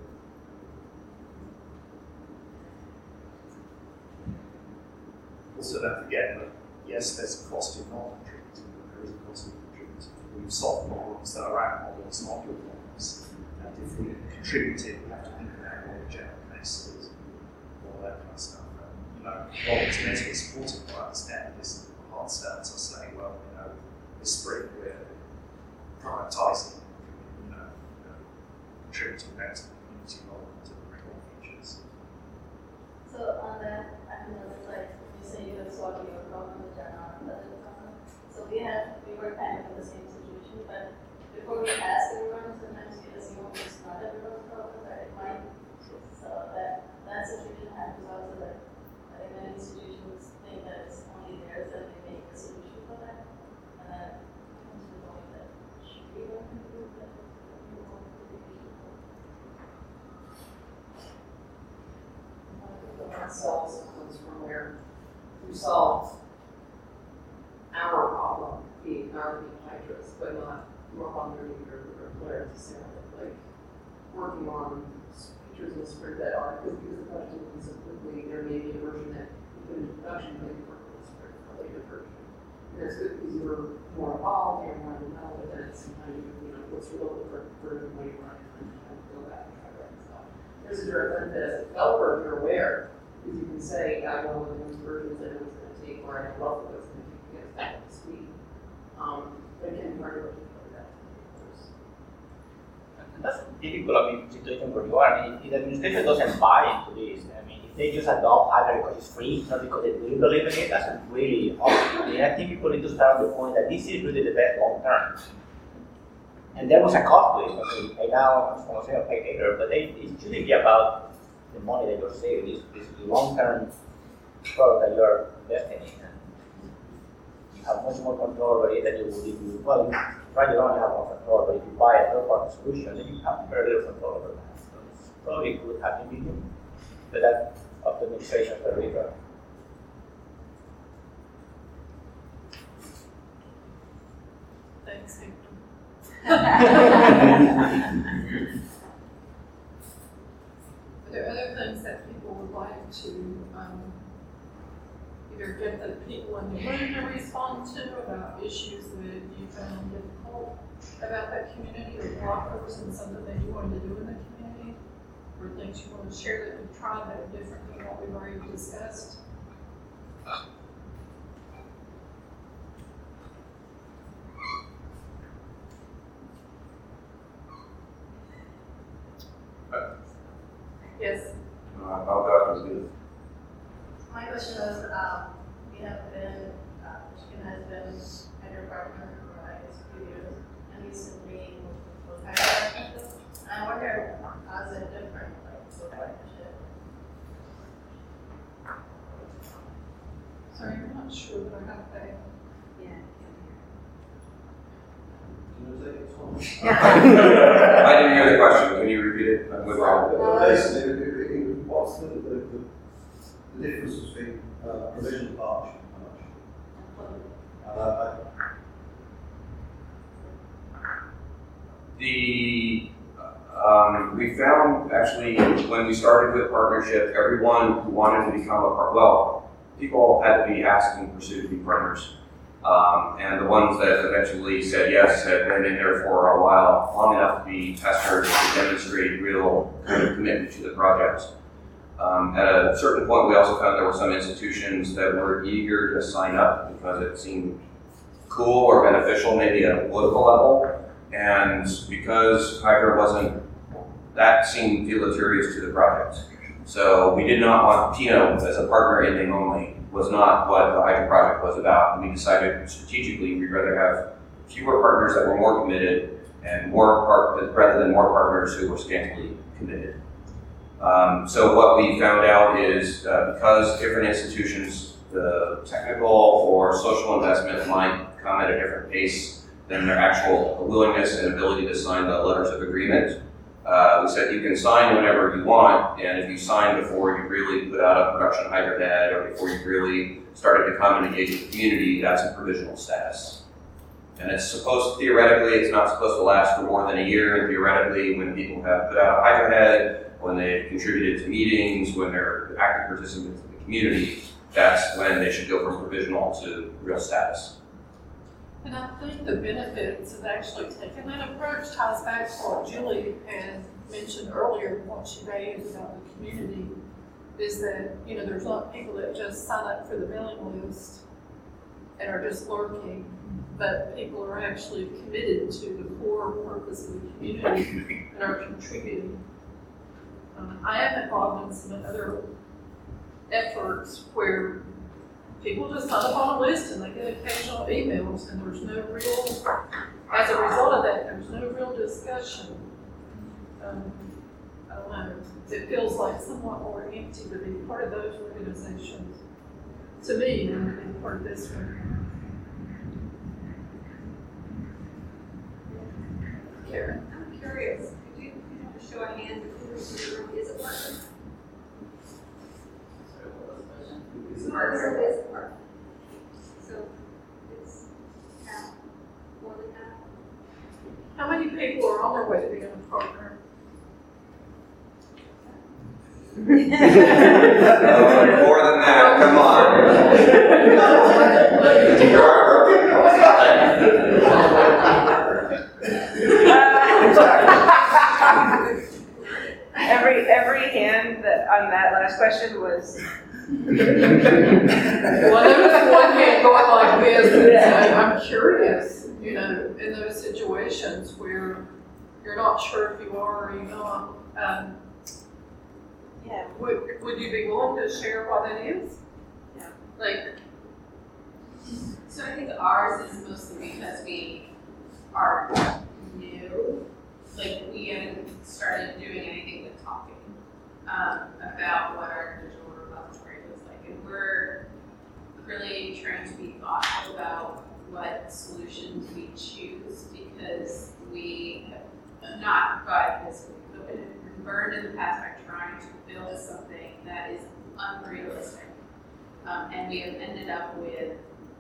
[SPEAKER 10] Also, don't forget that yes, there's a cost involved in contributing, but there is a cost in contributing. We've solved problems that are our problems, not your problems. And if we contributed, we have to think about what the general cases, all that kind of stuff. And, you know, while it's meant to be supported, I understand this hard stats are saying, well, you know, this spring we're prioritising, you know, contributing back to the community rather than delivering more features.
[SPEAKER 13] So on that, I can notice like you say you have solved your problem which are not budget problem. So we were kind of in the same situation, but before we ask everyone, sometimes we assume it's not everyone's problem, but it might. So that situation happens also that I think many institutions think that it's only theirs that they make the solution for that. And then comes to the point that should we want to do that?
[SPEAKER 14] Ourselves comes from where we solve our problem, being hydras, but not work on their employer necessarily. Like working on features in the sprint that are because the question is so quickly, there may be a version that you put into production, but you work on the sprint, a later version. And that's good because you're more involved, you're more involved, but then at the same time, you know, what's relevant for when you're running. go back and try to reconcile. There's a direct benefit as a developer, if you're aware, because you can say, I know what the new versions I know it's going to take, or I know roughly what it's going to take to get us back up to speed. But it can be hard to replicate that.
[SPEAKER 6] That's a difficult situation where you are. I mean, if the administration doesn't buy into this, I mean, if they just adopt Hydra because it's free, not because they really believe in it, that's really awesome. I mean, I think people need to start on the point that this is really the best long term. And there was a cost to it. Okay, pay now, I'm going to say I'll pay later, but it shouldn't be about the money that you're saving. It's the long term product that you're investing in. And you have much more control over it than you would if you, well, right, you don't have more control, but if you buy a third-party solution, then you have very little control over that. So it's probably a good happy medium, but that's up to the administration for the river.
[SPEAKER 1] Thanks, Hector. Are there other things that people would like to either get the people in the room to respond to about issues that you found difficult about that community, or blockers and something that you wanted to do in the community, or things you want to share that you've tried that are different than what we've already discussed? Yes.
[SPEAKER 15] I'll go after this.
[SPEAKER 13] My question was, we have been, Michigan has been at your partner for, I guess, a few years, and recently with partnership. I wonder, how is it different, like, with partnership?
[SPEAKER 1] Sorry, I'm not sure that I got that.
[SPEAKER 15] I didn't hear the question. Can you repeat it?
[SPEAKER 9] Basically, what's the difference between provisional partnership and partnership?
[SPEAKER 15] We found actually when we started with partnership, everyone who wanted to become a partner, well, people had to be asked and pursued to be partners. And the ones that eventually said yes had been in there for a while, long enough to be testers to demonstrate real kind of commitment to the project. At a certain point, we also found there were some institutions that were eager to sign up because it seemed cool or beneficial, maybe at a political level. And because Hydra wasn't, that seemed deleterious to the project. So we did not want Pino as a partner in name only, was not what the Hydra project was about. And we decided strategically we'd rather have fewer partners that were more committed and rather than more partners who were scantily committed. So what we found out is because different institutions, the technical or social investment might come at a different pace than their actual willingness and ability to sign the letters of agreement. We said you can sign whenever you want, and if you sign before you really put out a production Hydra head or before you really started to come and engage with the community, that's a provisional status. And it's supposed, theoretically, it's not supposed to last for more than a year, and theoretically, when people have put out a Hydra head, when they've contributed to meetings, when they're active participants in the community, that's when they should go from provisional to real status.
[SPEAKER 1] And I think the benefits of actually taking that approach ties back to what Julie had mentioned earlier, what she raised about the community, is that, you know, there's not people that just sign up for the mailing list and are just lurking, but people are actually committed to the core purpose of the community and are contributing. I am involved in some other efforts where people just sign up on a list and they get occasional emails, and there's no real, as a result of that, there's no real discussion. I don't know, it feels like somewhat more empty to be part of those organizations, to me, than to be part of this one. Karen?
[SPEAKER 11] I'm curious, could you just show a hand who is a partner? Who is a partner? So it's half, more than half.
[SPEAKER 1] How many people are on their way to being a partner?
[SPEAKER 15] More than that, come on.
[SPEAKER 2] every hand that on that last question was.
[SPEAKER 1] Well, there was one hand going like this, and saying, I'm curious, you know, in those situations where you're not sure if you are or you're not,
[SPEAKER 2] Yeah.
[SPEAKER 1] would you be willing to share what that is?
[SPEAKER 2] Yeah.
[SPEAKER 1] Like,
[SPEAKER 11] So I think ours is mostly because we are new. Like, we haven't started doing anything with talking about what our digital repository looks like. And we're really trying to be thoughtful about what solutions we choose, because we have not got this, we've been burned in the past by trying to build something that is unrealistic. And we have ended up with,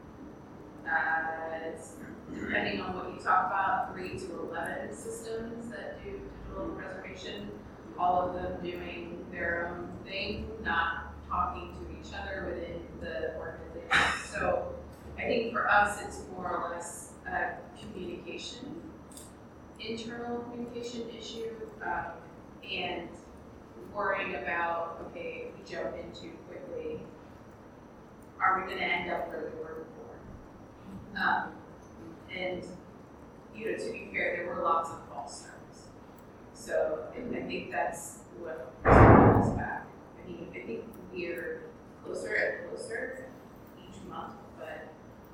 [SPEAKER 11] depending on what you talk about, 3 to 11 systems that do digital preservation, all of them doing their own thing, not talking to each other within the organization. So I think for us, it's more or less a communication, internal communication issue, and worrying about, okay, if we jump in too quickly, are we going to end up where we were before? And, you know, to be fair, there were lots of false starts. So I think that's what holds us back. I mean, I think we're closer and closer each month, but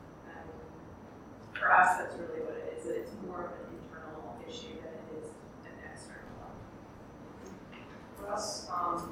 [SPEAKER 11] for us, that's really what it is. It's more of an internal issue than it is an external one.
[SPEAKER 14] For us,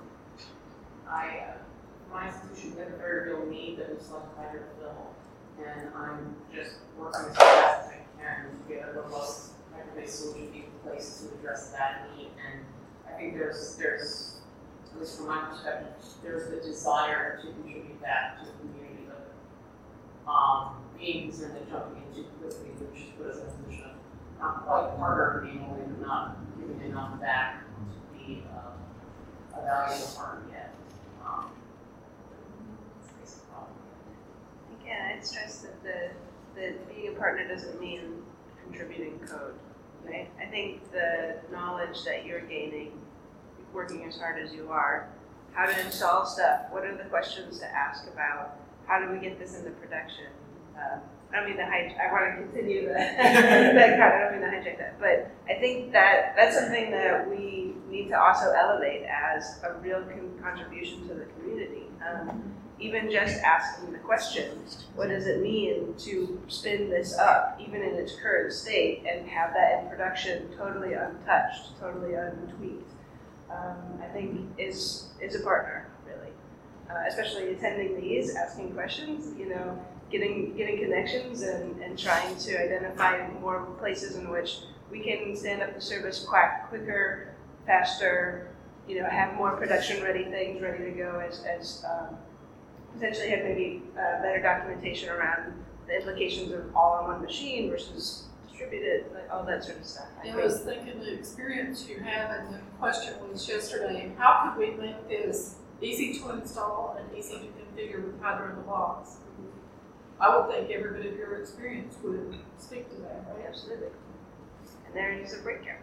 [SPEAKER 14] my institution, we have a very real need that is like hydro fill, and I'm just working as fast as I can to get a robust hydro-based solution in place to address that need. And I think there's, at least from my perspective, there's the desire to contribute that to the community, but being concerned that jumping in too quickly, which put us in a position of not quite partner being only not giving enough back to be a valuable partner yet.
[SPEAKER 2] Again, I'd stress that being a partner doesn't mean contributing code, right? I think the knowledge that you're gaining, working as hard as you are, how to install stuff, what are the questions to ask about, how do we get this into production? I don't mean to I want to continue that I don't mean to hijack that, but I think that that's something that we need to also elevate as a real contribution to the community. Even just asking the question, what does it mean to spin this up, even in its current state, and have that in production totally untouched, totally untweaked, I think is a partner, really. Especially attending these, asking questions, you know, getting connections and trying to identify more places in which we can stand up the service quicker, faster, you know, have more production-ready things ready to go as potentially have maybe better documentation around the implications of all on one machine versus distributed, like all that sort of stuff.
[SPEAKER 1] I was thinking the experience you have, and the question was yesterday, how could we make this easy to install and easy to configure with Hydro in the box? I would think every bit of your experience would speak to that, right?
[SPEAKER 2] Absolutely. And there is a breakdown.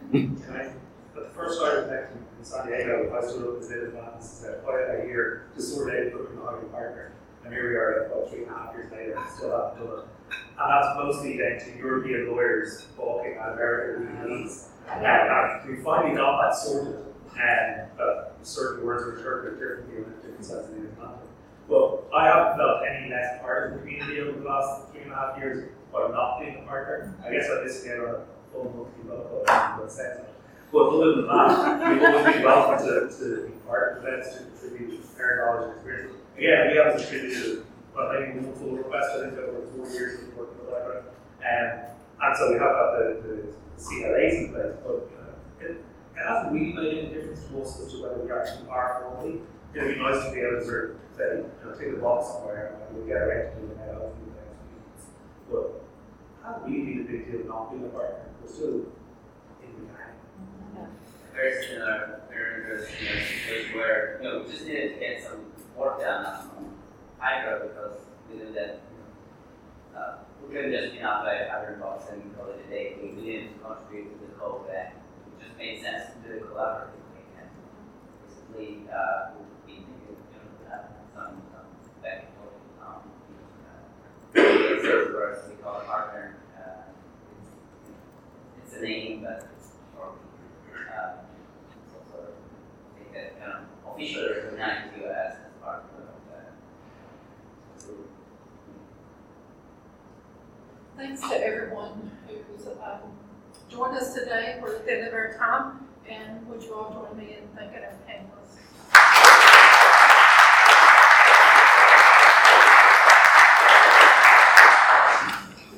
[SPEAKER 10] But the first I was back in San Diego, I stood up and said, "This is a year to sort out equipment behind a partner." And here we are, about 3.5 years later, and still haven't done it. And that's mostly down to European lawyers balking at American needs. And we finally got that sorted, and certain words were interpreted differently in different sides of the Atlantic. Well, I haven't felt any less part of the community over the last 3.5 years by not being a partner. I guess I missed out on a full monthly local that says it. But other than that, we've always been welcome to be part of events, to contribute our knowledge and experience. Again, we haven't contributed, well, maybe one full request, I think, over 4 years of working with the library. And so we have got the CLAs in place, but it hasn't really made any difference to us as to whether we actually are formally. It would be nice to be able to sort of say, you know, take a box somewhere and we'll get around to doing it now, hopefully the next few months. But it hasn't really been a big deal not being a partner. We're still in the game.
[SPEAKER 16] Very similar, very interesting situation where, you know, we just needed to get some work done on Hydro because we knew that we couldn't just be out by Hydro box and call it a day. We needed to contribute to the code, and it just made sense to do it collaboratively. And a name, but it's also I think that kind of officially recognized you as part of that group.
[SPEAKER 1] Thanks to everyone who's joined us today. We're at the end of our time, and would you all join me in thanking our panelists?